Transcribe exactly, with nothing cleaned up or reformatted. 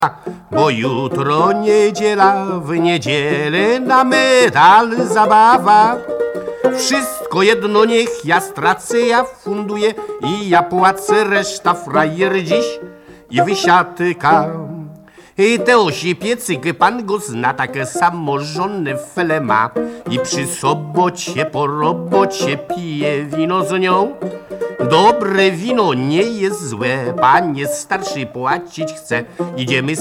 Bo jutro niedziela, w niedzielę na medal zabawa. Wszystko jedno niech ja stracę, ja funduję i ja płacę, reszta frajer dziś i wysiadka. I te osi piecyk pan go zna, takie samożonne fele ma i przy sobocie po robocie pije wino z nią. Dobre wino nie jest złe, panie starszy płacić chce, idziemy